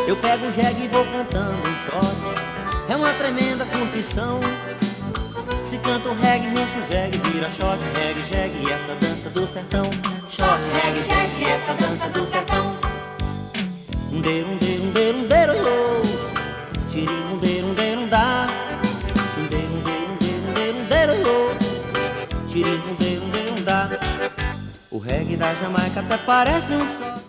Eu pego o jegue e vou cantando um shot. É uma tremenda curtição. Se canta o reggae, enche o jegue, vira shot. Reggae, jegue, essa dança do sertão. Shot, reggae, jegue, essa dança do sertão. Um deiro, um deiro, um deiro, um deiro, yo. Tiri, um deiro, um deiro, um dá. Um deiro, um deiro, um deiro, um deiro, um deiro, yo. Tiri, um deiro, um deiro, um dá. O reggae da Jamaica até parece um shot.